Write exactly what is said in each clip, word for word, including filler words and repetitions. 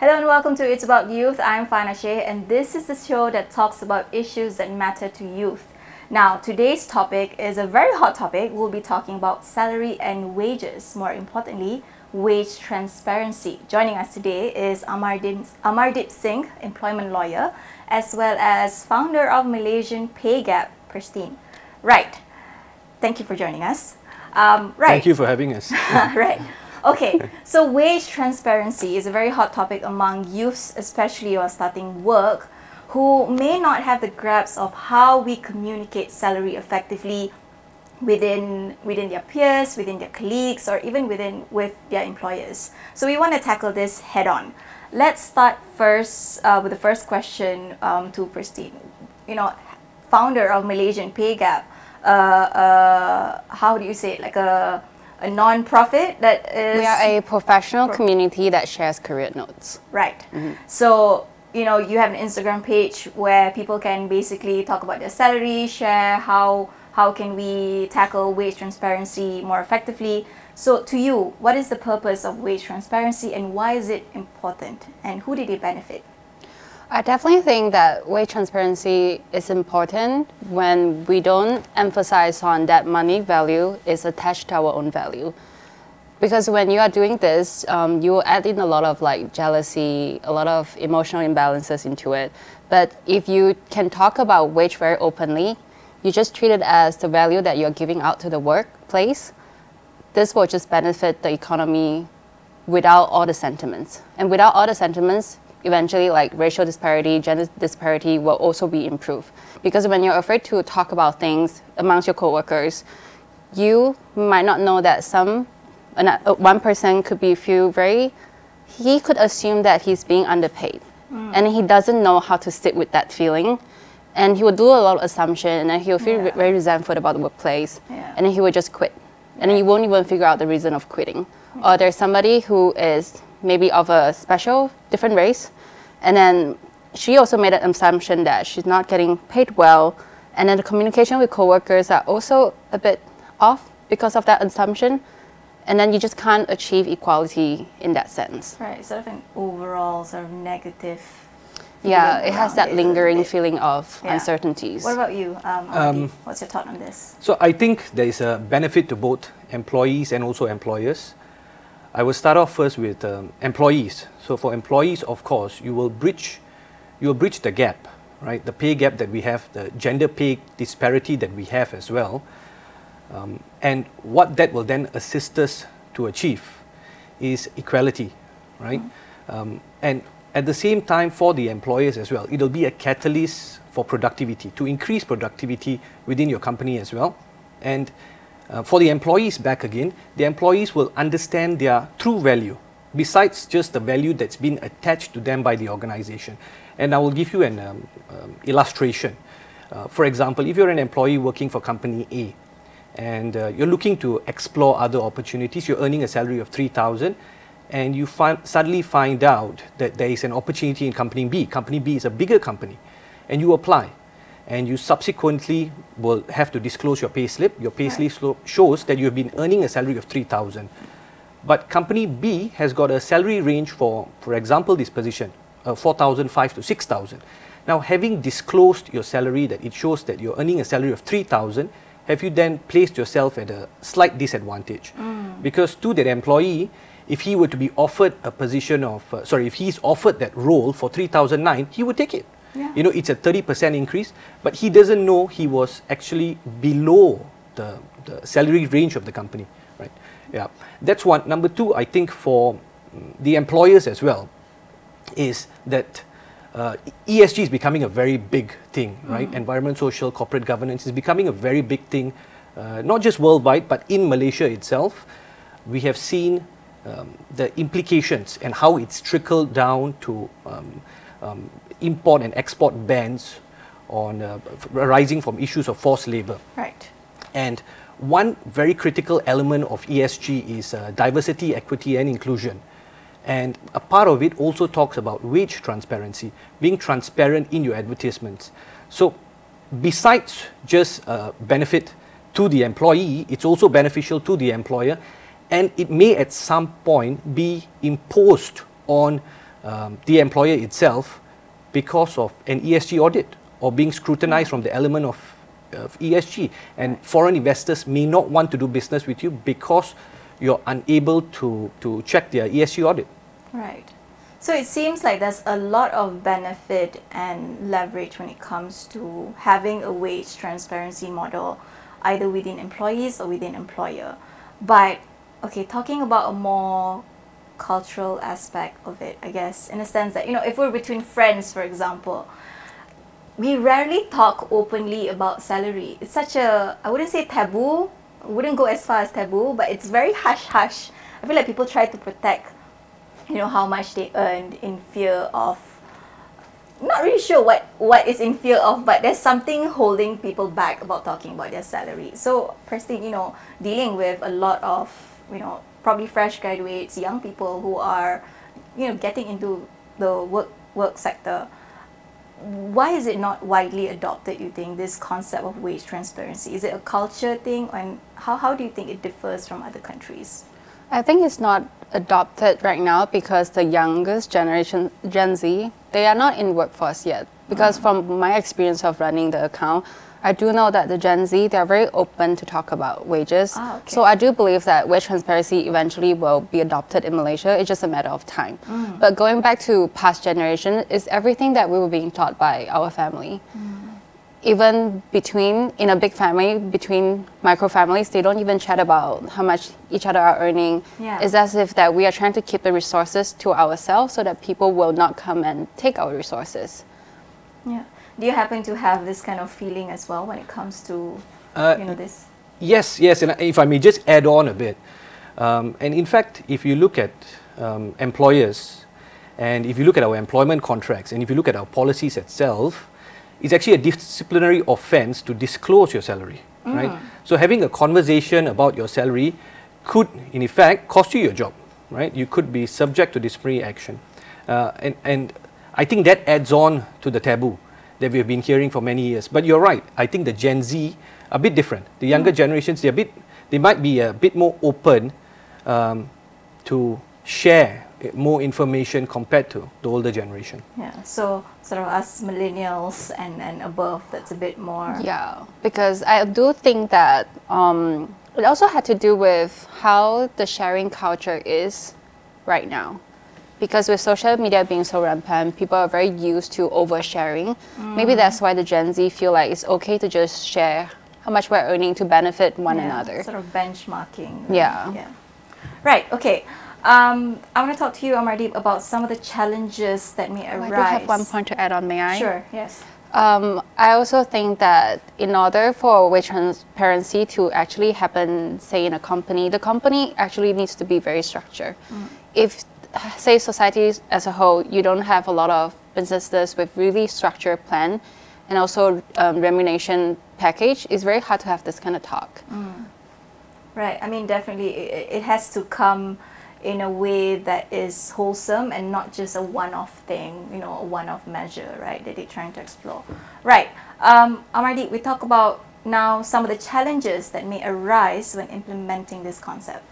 Hello and welcome to It's About Youth. I'm Fana Shea and this is the show that talks about issues that matter to youth. Now, today's topic is a very hot topic. We'll be talking about salary and wages. More importantly, wage transparency. Joining us today is Amardeep, Amardeep Singh, employment lawyer, as well as founder of Malaysian Pay Gap, Pristine. Right. Thank you for joining us. Um, right. Thank you for having us. Right. Okay, so wage transparency is a very hot topic among youths, especially who are starting work, who may not have the grasp of how we communicate salary effectively within within their peers, within their colleagues, or even within with their employers. So we want to tackle this head on. Let's start first uh, with the first question um, to Pristine. You know, founder of Malaysian Pay Gap. Uh, uh, how do you say it? Like a a non-profit that is... We are a professional pro- community that shares career notes. Right. Mm-hmm. So, you know, you have an Instagram page where people can basically talk about their salary, share how how can we tackle wage transparency more effectively. So to you, what is the purpose of wage transparency and why is it important and who did it benefit? I definitely think that wage transparency is important when we don't emphasize on that money value is attached to our own value. Because when you are doing this, um, you will add in a lot of like jealousy, a lot of emotional imbalances into it. But if you can talk about wage very openly, you just treat it as the value that you're giving out to the workplace, this will just benefit the economy without all the sentiments. And without all the sentiments, eventually like racial disparity, gender disparity will also be improved. Because when you're afraid to talk about things amongst your coworkers, you might not know that some, one person could be feel very, he could assume that he's being underpaid. Mm. And he doesn't know how to sit with that feeling. And he will do a lot of assumption and then he'll feel yeah. very resentful about the workplace. Yeah. And then he will just quit. And then you won't even figure out the reason of quitting. Mm. Or there's somebody who is maybe of a special, different race, and then she also made an assumption that she's not getting paid well, and then the communication with coworkers are also a bit off because of that assumption, and then you just can't achieve equality in that sense. Right, sort of an overall sort of negative. Yeah, it has that lingering feeling of yeah. uncertainties. What about you, um, um, what's your thought on this? So I think there is a benefit to both employees and also employers. I will start off first with um, employees. So for employees, of course, you will bridge, you will bridge the gap, right? The pay gap that we have, the gender pay disparity that we have as well. Um, and what that will then assist us to achieve is equality, right? Mm-hmm. Um, and at the same time for the employers as well, it'll be a catalyst for productivity, to increase productivity within your company as well. And Uh, for the employees back again, the employees will understand their true value, besides just the value that's been attached to them by the organization. And I will give you an um, um, illustration. Uh, for example, if you're an employee working for company A, and uh, you're looking to explore other opportunities, you're earning a salary of three thousand, and you find, suddenly find out that there is an opportunity in company B. Company B is a bigger company, and you apply. And you subsequently will have to disclose your pay slip. Your pay slip right. shows that you've been earning a salary of three thousand. But company B has got a salary range for, for example, this position, uh, four thousand five to six thousand. Now, having disclosed your salary, that it shows that you're earning a salary of three thousand, have you then placed yourself at a slight disadvantage? Mm. Because to that employee, if he were to be offered a position of, uh, sorry, if he's offered that role for three thousand nine, he would take it. Yeah. You know, it's a thirty percent increase, but he doesn't know he was actually below the, the salary range of the company, right? Yeah, that's one. Number two, I think for the employers as well, is that uh, E S G is becoming a very big thing, right? Mm-hmm. Environment, social, corporate governance is becoming a very big thing, uh, not just worldwide, but in Malaysia itself. We have seen um, the implications and how it's trickled down to um, um, import and export bans on uh, arising from issues of forced labor. Right. And one very critical element of E S G is uh, diversity, equity, and inclusion. And a part of it also talks about wage transparency, being transparent in your advertisements. So besides just uh, benefit to the employee, it's also beneficial to the employer, and it may at some point be imposed on um, the employer itself because of an E S G audit or being scrutinized from the element of, of E S G. And foreign investors may not want to do business with you because you're unable to, to check their E S G audit. Right. So it seems like there's a lot of benefit and leverage when it comes to having a wage transparency model, either within employees or within employer. But, okay, talking about a more cultural aspect of it, I guess, in a sense that, you know, if we're between friends, for example, we rarely talk openly about salary. It's such a, I wouldn't say taboo, I wouldn't go as far as taboo, but it's very hush-hush. I feel like people try to protect, you know, how much they earned in fear of, not really sure what, what is in fear of, but there's something holding people back about talking about their salary. So, personally, you know, dealing with a lot of, you know, probably fresh graduates, young people who are, you know, getting into the work work sector, why is it not widely adopted, you think, this concept of wage transparency? Is it a culture thing, and how, how do you think it differs from other countries? I think it's not adopted right now because the youngest generation, Gen Z, they are not in workforce yet. Because mm. from my experience of running the account, I do know that the Gen Z, they're very open to talk about wages. Ah, okay. So I do believe that wage transparency eventually will be adopted in Malaysia. It's just a matter of time. Mm. But going back to past generation, it's everything that we were being taught by our family. Mm. Even between, in a big family, between micro families, they don't even chat about how much each other are earning. Yeah. It's as if that we are trying to keep the resources to ourselves so that people will not come and take our resources. Yeah. Do you happen to have this kind of feeling as well when it comes to, Uh, you know, this? Yes, yes, and if I may just add on a bit. Um, and in fact, if you look at um, employers, and if you look at our employment contracts, and if you look at our policies itself, it's actually a disciplinary offense to disclose your salary, mm. right? So having a conversation about your salary could, in effect, cost you your job, right? You could be subject to disciplinary action. Uh, and, and I think that adds on to the taboo that we've been hearing for many years. But you're right, I think the Gen Z are a bit different. The younger mm. generations, they're a bit, they might be a bit more open um, to share more information compared to the older generation. Yeah, so sort of us millennials and, and above, that's a bit more... Yeah, because I do think that um, it also had to do with how the sharing culture is right now. Because with social media being so rampant, people are very used to oversharing. Mm. Maybe that's why the Gen Z feel like it's okay to just share how much we're earning to benefit one yeah, another. Sort of benchmarking. Yeah. yeah. Right, okay. Um, I want to talk to you, Amardeep, about some of the challenges that may Oh, arise. I do have one point to add on, may I? Sure, yes. Um, I also think that in order for wage transparency to actually happen, say in a company, the company actually needs to be very structured. Mm. If, say, society as a whole, you don't have a lot of businesses with really structured plan and also um, remuneration package, it's very hard to have this kind of talk. Mm. Right, I mean, definitely it, it has to come in a way that is wholesome and not just a one-off thing, you know, a one-off measure, right, that they're trying to explore. Right, um, Amardeep, we talk about now some of the challenges that may arise when implementing this concept.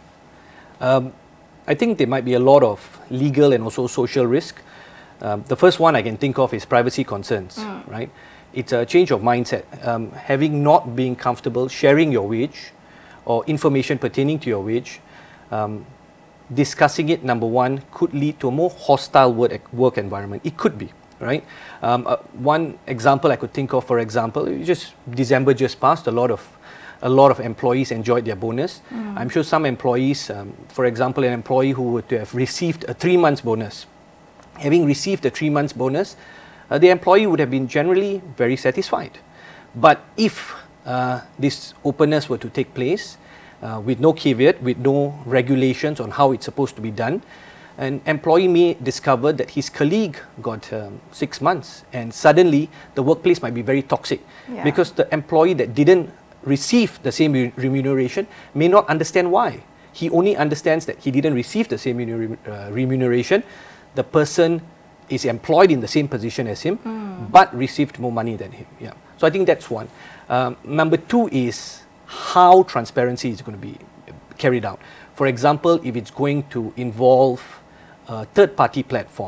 Um, I think there might be a lot of legal and also social risk. Um, the first one I can think of is privacy concerns, mm. right? It's a change of mindset. Um, having not been comfortable sharing your wage or information pertaining to your wage, um, discussing it, number one, could lead to a more hostile work, work environment. It could be, right? Um, uh, one example I could think of, for example, just December just passed, a lot of a lot of employees enjoyed their bonus. Mm. I'm sure some employees, um, for example, an employee who would have received a three months bonus, having received a three months bonus, uh, the employee would have been generally very satisfied. But if uh, this openness were to take place, Uh, with no caveat, with no regulations on how it's supposed to be done, an employee may discover that his colleague got um, six months and suddenly the workplace might be very toxic yeah. because the employee that didn't receive the same re- remuneration may not understand why. He only understands that he didn't receive the same remuner- uh, remuneration. The person is employed in the same position as him mm. but received more money than him. Yeah. So I think that's one. Um, number two is how transparency is going to be carried out. For example, if it's going to involve a third-party platform,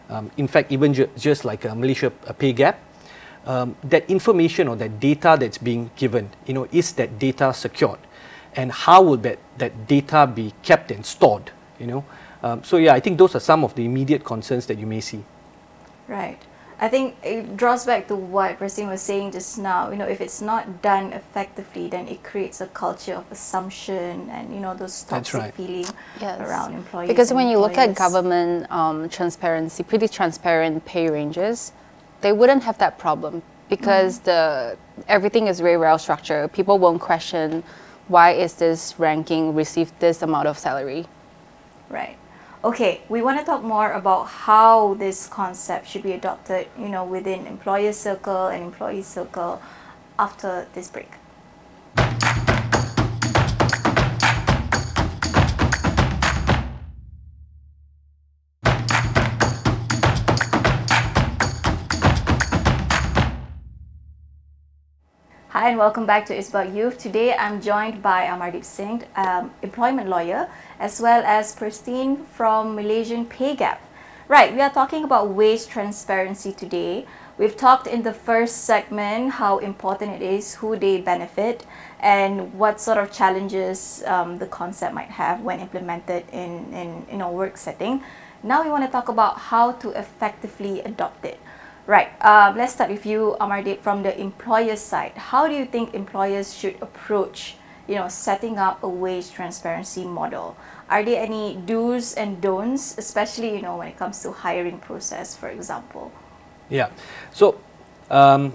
um, in fact, even ju just like a Malaysia a pay gap, um, that information or that data that's being given, you know, is that data secured? And how will that, that data be kept and stored, you know? Um, so yeah, I think those are some of the immediate concerns that you may see. Right. I think it draws back to what Prastin was saying just now. You know, if it's not done effectively, then it creates a culture of assumption and, you know, those toxic right. feeling Yes. around employees. Because and when you look at employers. government um, transparency, pretty transparent pay ranges, they wouldn't have that problem because the everything is very well structured. People won't question why is this ranking received this amount of salary. Right. Okay, we want to talk more about how this concept should be adopted, you know, within employer circle and employee circle after this break. Hi and welcome back to It's About Youth. Today I'm joined by Amardeep Singh, um, employment lawyer, as well as Prastin from Malaysian Pay Gap. Right, we are talking about wage transparency today. We've talked in the first segment how important it is, who they benefit, and what sort of challenges um, the concept might have when implemented in, in, in a work setting. Now we want to talk about how to effectively adopt it. Right, uh, let's start with you, Amardeep, from the employer side. How do you think employers should approach, you know, setting up a wage transparency model? Are there any do's and don'ts, especially, you know, when it comes to hiring process, for example? Yeah, so um,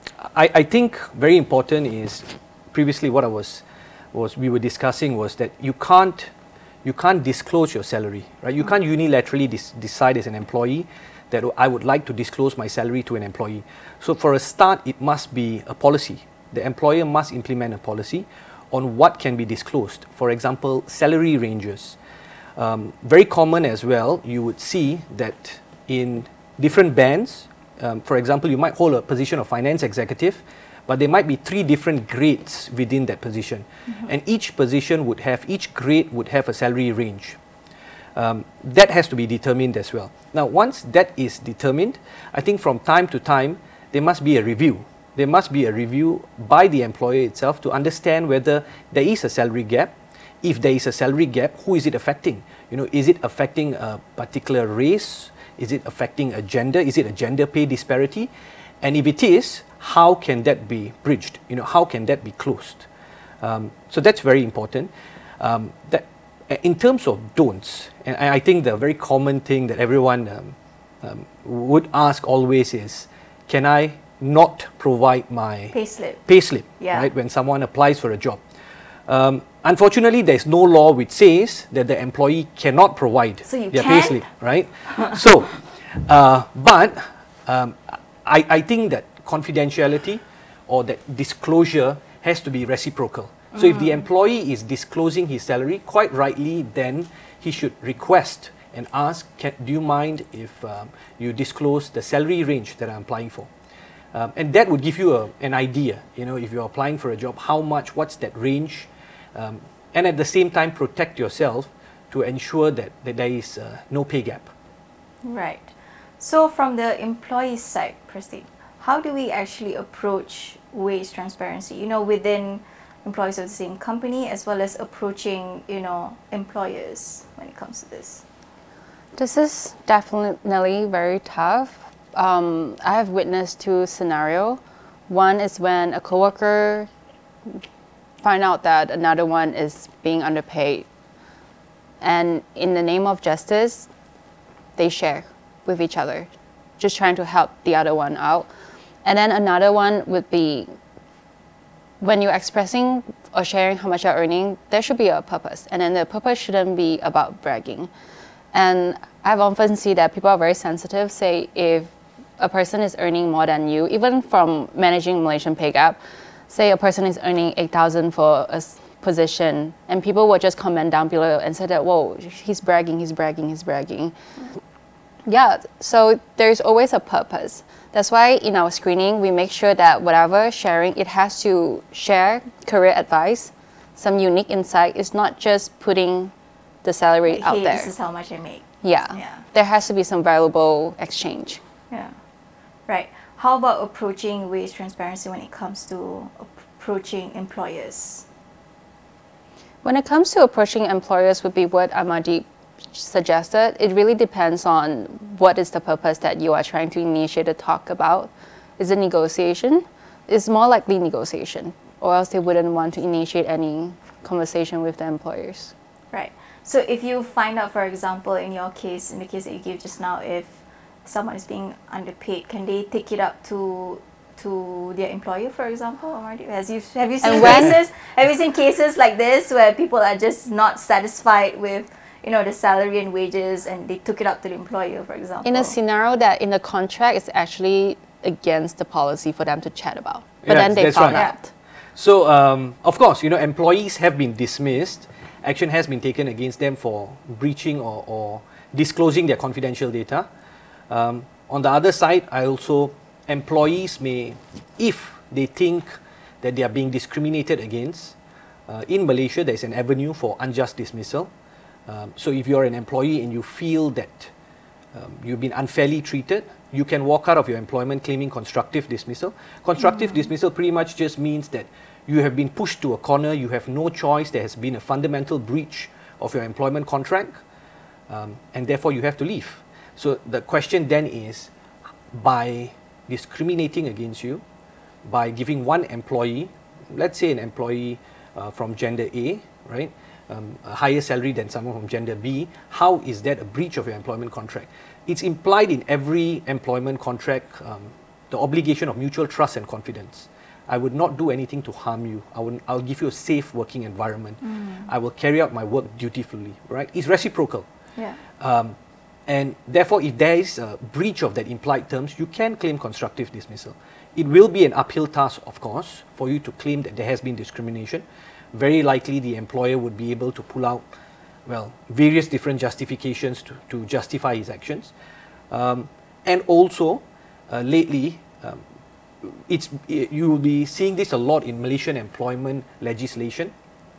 I, I think very important is previously what I was was we were discussing was that you can't you can't disclose your salary, right? You can't unilaterally dis- decide as an employee that I would like to disclose my salary to an employee. So for a start, it must be a policy. The employer must implement a policy on what can be disclosed. For example, salary ranges. Um, very common as well, you would see that in different bands, um, for example, you might hold a position of finance executive, but there might be three different grades within that position. Mm-hmm. And each position would have, each grade would have a salary range. Um, that has to be determined as well. Now, once that is determined, I think from time to time, there must be a review. There must be a review by the employer itself to understand whether there is a salary gap. If there is a salary gap, who is it affecting? You know, is it affecting a particular race? Is it affecting a gender? Is it a gender pay disparity? And if it is, how can that be bridged? You know, how can that be closed? Um, so that's very important. Um, that In terms of don'ts, and I think the very common thing that everyone um, um, would ask always is, can I not provide my Payslip. Payslip, Yeah. right, when someone applies for a job? Um, unfortunately, there's no law which says that the employee cannot provide So you their can? payslip, right? So, uh, but um, I, I think that confidentiality or that disclosure has to be reciprocal. So if the employee is disclosing his salary, quite rightly, then he should request and ask, can, do you mind if um, you disclose the salary range that I'm applying for? Um, and that would give you a, an idea, you know, if you're applying for a job, how much, what's that range? Um, and at the same time, protect yourself to ensure that, that there is uh, no pay gap. Right. So from the employee side, Prastin, how do we actually approach wage transparency, you know, within employees of the same company, as well as approaching, you know, employers when it comes to this? This is definitely very tough. Um, I have witnessed two scenarios. One is when a coworker find out that another one is being underpaid, and in the name of justice, they share with each other, just trying to help the other one out. And then another one would be when you're expressing or sharing how much you're earning, there should be a purpose. And then the purpose shouldn't be about bragging. And I've often seen that people are very sensitive, say if a person is earning more than you, even from managing Malaysian Pay Gap, say a person is earning eight thousand for a position, and people will just comment down below and say that, whoa, he's bragging, he's bragging, he's bragging. Yeah, so there's always a purpose. That's why in our screening, we make sure that whatever sharing, it has to share career advice, some unique insight. It's not just putting the salary Like, out hey, there. this is how much I make. Yeah. Yeah. There has to be some valuable exchange. Yeah, right. How about approaching wage transparency when it comes to approaching employers? When it comes to approaching employers would be what Amardeep suggested. It really depends on what is the purpose that you are trying to initiate a talk about. Is it negotiation? It's more likely negotiation, or else they wouldn't want to initiate any conversation with the employers. Right. So if you find out, for example, in your case, in the case that you gave just now, if someone is being underpaid, can they take it up to to their employer, for example? Amardeep? Has you have you seen And when- cases? Have you seen cases like this where people are just not satisfied with, you know, the salary and wages, and they took it up to the employer, for example? In a scenario that in the contract is actually against the policy for them to chat about, but Yeah, then they that's found right. out. So, um, of course, you know, employees have been dismissed. Action has been taken against them for breaching or, or disclosing their confidential data. Um, on the other side, I also, employees may, if they think that they are being discriminated against, uh, in Malaysia, there is an avenue for unjust dismissal. Um, so if you're an employee and you feel that um, you've been unfairly treated, you can walk out of your employment claiming constructive dismissal. Constructive dismissal pretty much just means that you have been pushed to a corner, you have no choice, there has been a fundamental breach of your employment contract, um, and therefore you have to leave. So the question then is, by discriminating against you, by giving one employee, let's say an employee uh, from gender A, right, um, a higher salary than someone from gender B, how is that a breach of your employment contract? It's implied in every employment contract, um, the obligation of mutual trust and confidence. I would not do anything to harm you. I will, I'll give you a safe working environment. Mm. I will carry out my work dutifully, right? It's reciprocal. Yeah. Um, and therefore, if there is a breach of that implied terms, you can claim constructive dismissal. It will be an uphill task, of course, for you to claim that there has been discrimination. Very likely the employer would be able to pull out, well, various different justifications to, to justify his actions. Um, and also, uh, lately, um, it's, you will be seeing this a lot in Malaysian employment legislation,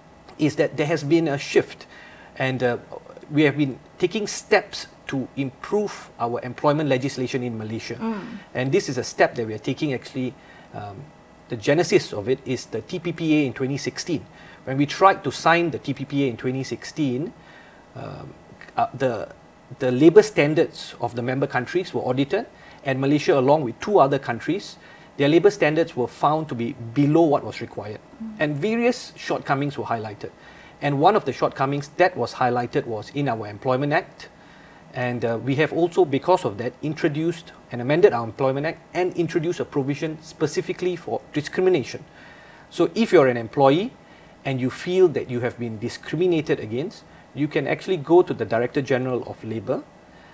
is that there has been a shift, and uh, we have been taking steps to improve our employment legislation in Malaysia. Mm. And this is a step that we are taking actually, um, the genesis of it is the T P P A in twenty sixteen. When we tried to sign the T P P A in twenty sixteen, um, uh, the, the labour standards of the member countries were audited, and Malaysia, along with two other countries, their labour standards were found to be below what was required. Mm. And various shortcomings were highlighted. And one of the shortcomings that was highlighted was in our Employment Act. And uh, we have also, because of that, introduced and amended our Employment Act and introduced a provision specifically for discrimination. So if you're an employee and you feel that you have been discriminated against, you can actually go to the Director General of Labour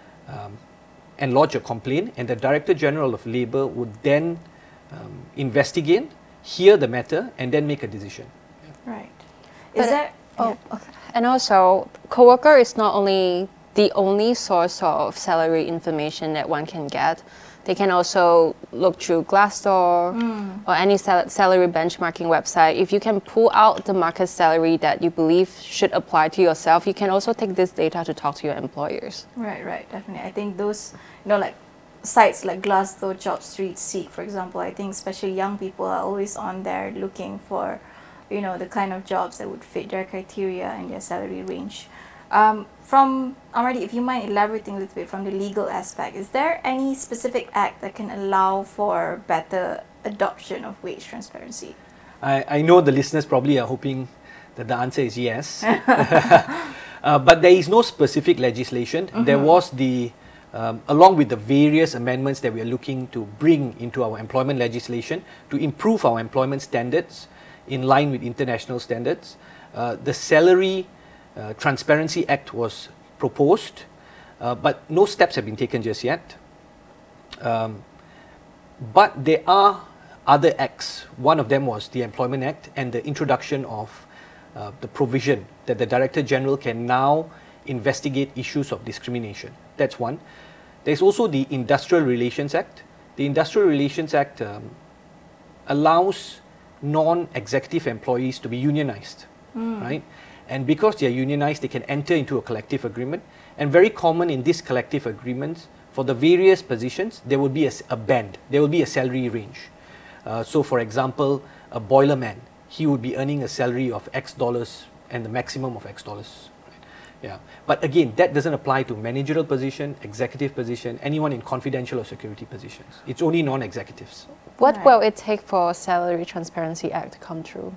um, and lodge a complaint, and the Director General of Labour would then um, investigate, hear the matter, and then make a decision. Right. Is But- there... Oh, yeah. okay. And also, coworker is not only the only source of salary information that one can get. They can also look through Glassdoor mm. or any sal- salary benchmarking website. If you can pull out the market salary that you believe should apply to yourself, you can also take this data to talk to your employers. Right, right, definitely. I think those, you know, like sites like Glassdoor, JobStreet, Seek, for example, I think especially young people are always on there looking for, you know, the kind of jobs that would fit their criteria and their salary range. Um, from Amardeep, if you mind elaborating a little bit from the legal aspect, is there any specific act that can allow for better adoption of wage transparency? I, I know the listeners probably are hoping that the answer is yes. uh, but there is no specific legislation. Mm-hmm. There was the, um, along with the various amendments that we are looking to bring into our employment legislation to improve our employment standards in line with international standards, uh, the Salary uh, Transparency Act was proposed, uh, but no steps have been taken just yet. Um, but there are other acts. One of them was the Employment Act and the introduction of uh, the provision that the Director General can now investigate issues of discrimination. That's one. There's also the Industrial Relations Act. The Industrial Relations Act um, allows non-executive employees to be unionized, mm. right? And because they are unionized, they can enter into a collective agreement. And very common in these collective agreements, for the various positions, there will be a, s- a band, there will be a salary range. Uh, so for example, a boilerman, he would be earning a salary of X dollars and the maximum of X dollars. Right? Yeah. But again, that doesn't apply to managerial position, executive position, anyone in confidential or security positions. It's only non-executives. What Right. will it take for Salary Transparency Act to come through?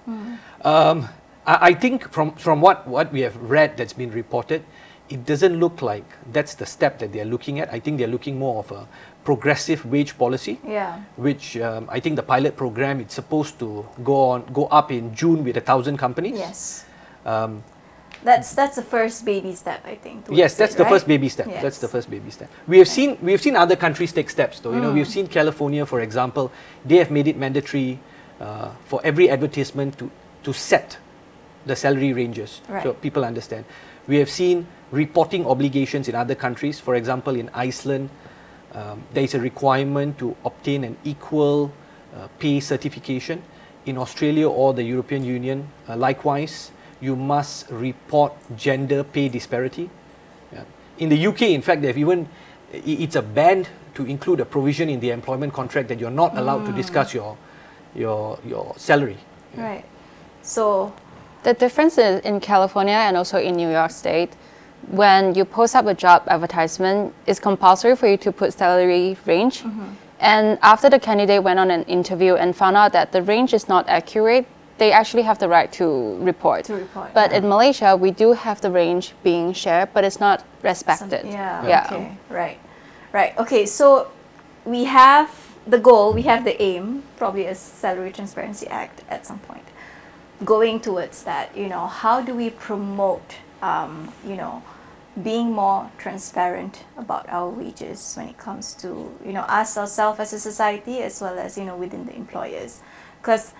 Um, I, I think from, from what, what we have read that's been reported, it doesn't look like that's the step that they're looking at. I think they're looking more of a progressive wage policy, Yeah. which um, I think the pilot program, it's supposed to go on, go up in June with a thousand companies. Yes. Um, That's that's the first baby step, I think. towards yes, that's it, the right? first baby step. Yes. That's the first baby step. We have seen we have seen other countries take steps, though. You know, we've Mm. seen California, for example, they have made it mandatory uh, for every advertisement to to set the salary ranges, so Right. people understand. We have seen reporting obligations in other countries. For example, in Iceland, um, there is a requirement to obtain an equal uh, pay certification. In Australia or the European Union, uh, likewise, you must report gender pay disparity. Yeah. In the U K, in fact, they've even i- it's a ban to include a provision in the employment contract that you're not allowed to discuss your your your salary. Yeah. Right. So The difference is in California and also in New York State, when you post up a job advertisement, it's compulsory for you to put salary range. And after the candidate went on an interview and found out that the range is not accurate, they actually have the right to report. To report, But yeah. in Malaysia, we do have the range being shared, but it's not respected. Some- yeah. Yeah. Okay. Right. Right. Okay. So we have the goal. We have the aim. Probably a Salary Transparency Act at some point. Going towards that, you know, how do we promote, um, you know, being more transparent about our wages when it comes to, you know, us ourselves as a society as well as, you know, within the employers? Because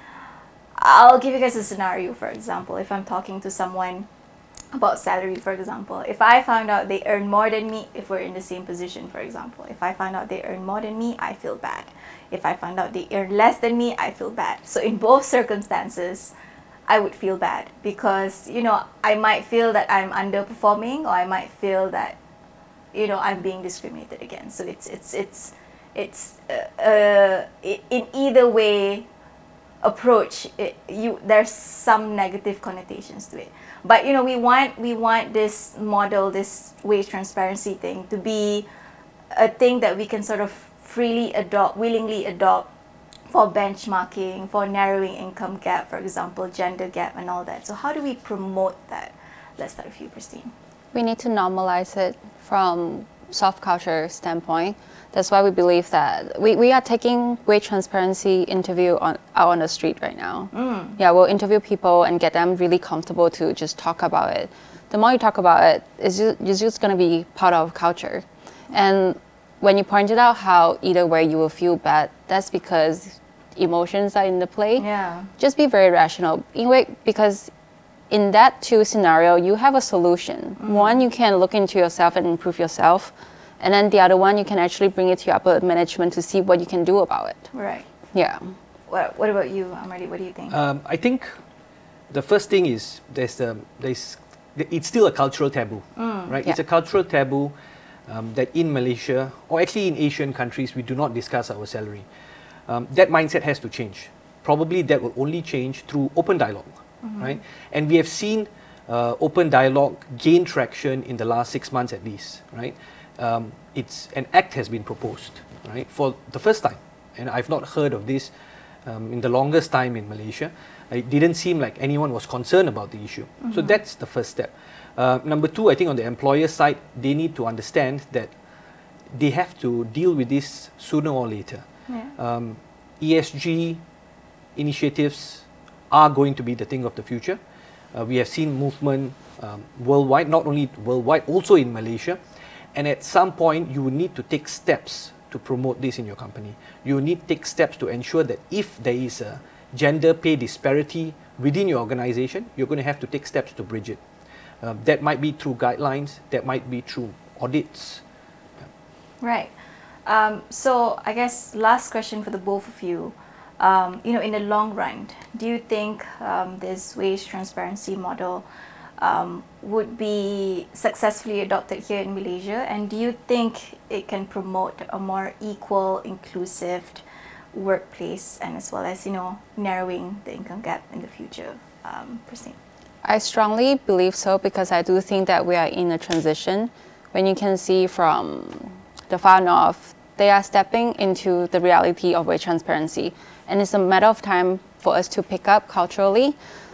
I'll give you guys a scenario, for example, if I'm talking to someone about salary, for example, if I found out they earn more than me, if we're in the same position, for example, if I find out they earn more than me, I feel bad. If I find out they earn less than me, I feel bad. So in both circumstances, I would feel bad because, you know, I might feel that I'm underperforming or I might feel that, you know, I'm being discriminated against. So it's, it's, it's, it's, uh, uh, i- in either way, approach it, you there's some negative connotations to it, but you know we want we want this model, this wage transparency thing to be a thing that we can sort of freely adopt, willingly adopt for benchmarking, for narrowing income gap, for example, gender gap and all that. So how do we promote that? Let's start with you, Christine. We need to normalize it from soft culture standpoint. That's why we believe that we, we are taking wage transparency interview on out on the street right now. Yeah, we'll interview people and get them really comfortable to just talk about it. The more you talk about it, it's just, it's just going to be part of culture. And when you pointed out how either way you will feel bad, that's because emotions are in the play. Yeah. Just be very rational. Anyway, because in that two scenario, you have a solution. One, you can look into yourself and improve yourself. And then the other one, you can actually bring it to your upper management to see what you can do about it. Right. Yeah. What, what about you, Amrali? What do you think? Um, I think the first thing is there's um, there's it's still a cultural taboo, right? It's Yeah. a cultural taboo um, that in Malaysia or actually in Asian countries we do not discuss our salary. Um, that mindset has to change. Probably that will only change through open dialogue, right? And we have seen uh, open dialogue gain traction in the last six months at least, right? Um, it's an act has been proposed, right, for the first time, and I've not heard of this um, in the longest time in Malaysia. It didn't seem like anyone was concerned about the issue. So that's the first step. Uh, number two, I think on the employer side, they need to understand that they have to deal with this sooner or later. Yeah. Um, E S G initiatives are going to be the thing of the future. Uh, we have seen movement um, worldwide, not only worldwide, also in Malaysia. And at some point, you will need to take steps to promote this in your company. You will need to take steps to ensure that if there is a gender pay disparity within your organization, you're going to have to take steps to bridge it. Um, that might be through guidelines, that might be through audits. Right. Um, so I guess last question for the both of you. Um, you know, in the long run, do you think um, this wage transparency model um, would be successfully adopted here in Malaysia? And do you think it can promote a more equal, inclusive workplace, and as well as, you know, narrowing the income gap in the future? Um, Pristine? I strongly believe so, because I do think that we are in a transition. When you can see from the far north, they are stepping into the reality of wage transparency. And it's a matter of time for us to pick up culturally.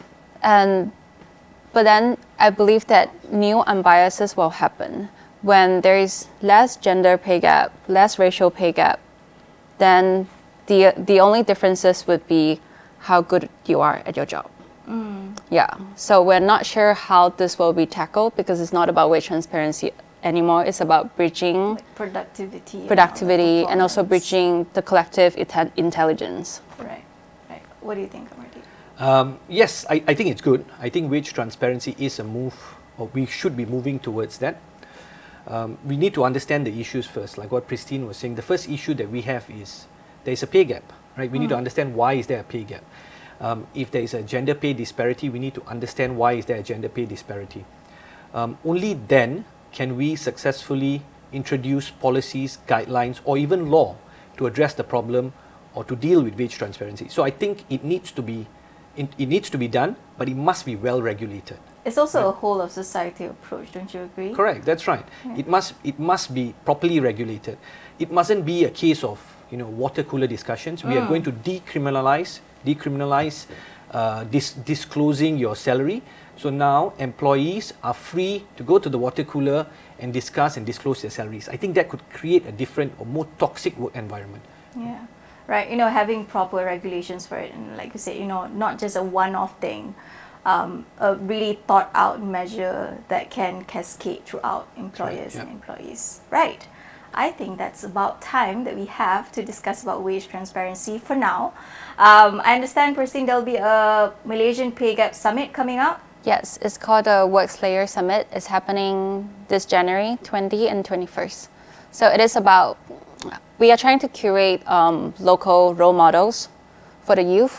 And but then I believe that new unbiases will happen. When there is less gender pay gap, less racial pay gap, then the the only differences would be how good you are at your job. Mm. Yeah, so we're not sure how this will be tackled, because it's not about wage transparency anymore. It's about bridging Like productivity. productivity and, and also bridging the collective ita- intelligence. Right, right. What do you think, Amardeep? Um, yes, I, I think it's good. I think wage transparency is a move, or we should be moving towards that. Um, we need to understand the issues first, like what Pristine was saying. The first issue that we have is there is a pay gap, right? We mm. need to understand why is there a pay gap. Um, if there is a gender pay disparity, we need to understand why is there a gender pay disparity. Um, only then can we successfully introduce policies, guidelines, or even law to address the problem or to deal with wage transparency. So I think it needs to be, it, it needs to be done, but it must be well regulated. It's also right? a whole of society approach, don't you agree? Correct, that's right. Yeah. It must it must be properly regulated. It mustn't be a case of, you know, water cooler discussions. We Mm. are going to decriminalize decriminalize uh, dis- disclosing your salary. So now employees are free to go to the water cooler and discuss and disclose their salaries. I think that could create a different or more toxic work environment. Yeah, right. You know, having proper regulations for it, and like you said, you know, not just a one-off thing, um, a really thought-out measure that can cascade throughout employers yeah. and employees. Right. I think that's about time that we have to discuss about wage transparency for now. Um, I understand, Pristine, there'll be a Malaysian Pay Gap Summit coming up. Yes, it's called the Workslayer Summit. It's happening this January twentieth and twenty-first. So it is about, we are trying to curate um, local role models for the youth.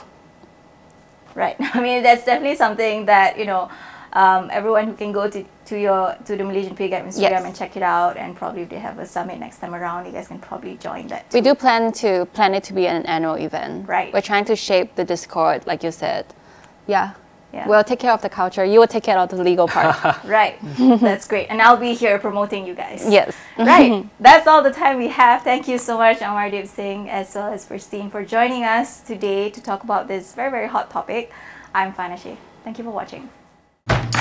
Right. I mean, that's definitely something that, you know, um, everyone who can go to, to your to the Malaysian Pay Gap Instagram Yes. and check it out, and probably if they have a summit next time around, you guys can probably join that too. We do plan to plan it to be an annual event. Right. We're trying to shape the Discord, like you said. Yeah. Yeah. We'll take care of the culture. You will take care of the legal part. Right. That's great. And I'll be here promoting you guys. Yes. Right. That's all the time we have. Thank you so much, Amardeep Singh, as well as Pristine, for joining us today to talk about this very, very hot topic. I'm Fana Shea. Thank you for watching.